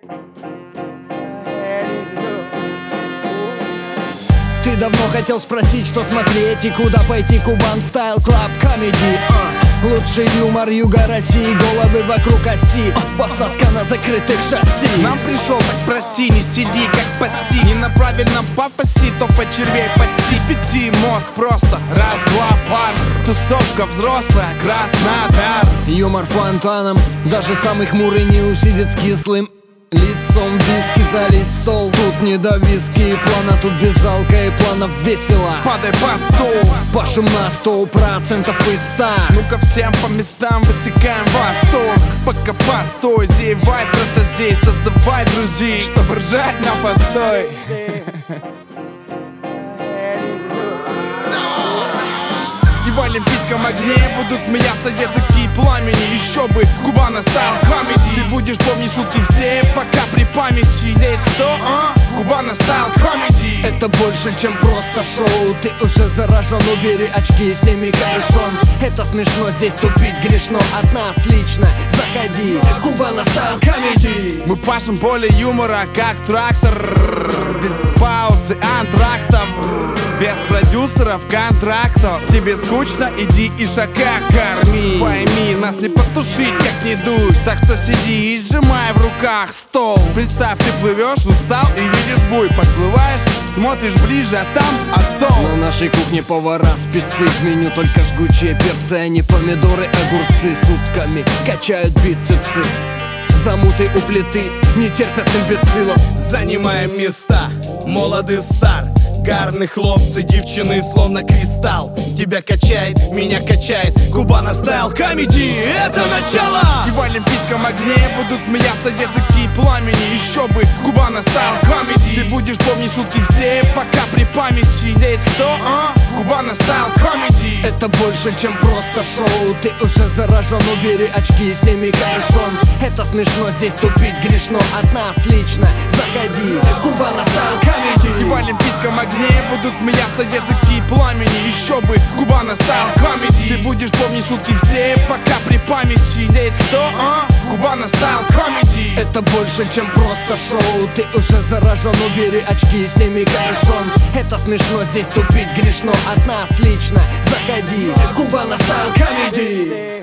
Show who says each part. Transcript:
Speaker 1: Ты давно хотел спросить, что смотреть и куда пойти. Кубан Стайл Клаб Комеди. Лучший юмор юга России, головы вокруг оси, посадка на закрытых шасси.
Speaker 2: Нам пришел, так прости, не сиди как паси. Не на правильном пафосе, то по червей паси. Пяти мозг просто, раз, два, пар. Тусовка взрослая, Краснодар.
Speaker 1: Юмор фонтаном, даже самый хмурый не усидит с кислым лицом. Виски залить стол, тут не до виски. Плана тут без алка и планов весело.
Speaker 2: Падай под стол,
Speaker 1: пашем на 100% из 100.
Speaker 2: Ну-ка всем по местам высекаем восторг. Пока постой, зевай, протазей, созывай друзей, чтобы ржать на постой. И в олимпийском огне будут смеяться языки пламени. Еще бы, Кубана Стайл Комеди. Ты будешь помнить шутки все, пока при памяти. Здесь кто, Кубана Стайл Комеди.
Speaker 1: Это больше, чем просто шоу. Ты уже заражен, убери очки, сними капюшон. Это смешно, здесь тупить грешно. От нас лично заходи, Кубана Стайл Комеди.
Speaker 2: Мы пашем поле юмора, как трактор. Без паузы, антрактов. Без продюсеров, контрактов. Тебе скучно, иди и шака корми. Пойми, нас не потушить, как не дуй. Так что сиди и сжимай в руках стол. Представь, ты плывешь, устал и видишь буй. Подплываешь, смотришь ближе, а там атолл.
Speaker 1: На нашей кухне повара спецы. В меню только жгучие перцы, а не помидоры, огурцы. Сутками качают бицепсы. Замуты у плиты не терпят имбецилов.
Speaker 3: Занимаем места, молодый стар. Гарные хлопцы, девчины словно кристалл. Тебя качает, меня качает, Кубана Стайл Комеди. Это начало!
Speaker 2: И в олимпийском огне будут смеяться языки пламени. Еще бы, Кубана Стайл Комеди. Ты будешь помнить шутки все, пока при памяти. Здесь кто, Кубана Стайл Комеди.
Speaker 1: Это больше, чем просто шоу. Ты уже заражен, убери очки, сними капюшон. Это смешно, здесь тупить грешно. От нас лично заходи, Кубана Стайл Комеди.
Speaker 2: И в олимпийском огне будут смеяться языки пламени. Еще бы, Кубана Стайл Комеди. Ты будешь помнить шутки все, пока при памяти. Здесь кто, Кубана Стайл Комеди.
Speaker 1: Это больше, чем просто шоу. Ты уже заражен, убери очки, сними капюшон. Это смешно, здесь тупить грешно. От нас лично заходи, Кубана Стайл Комеди.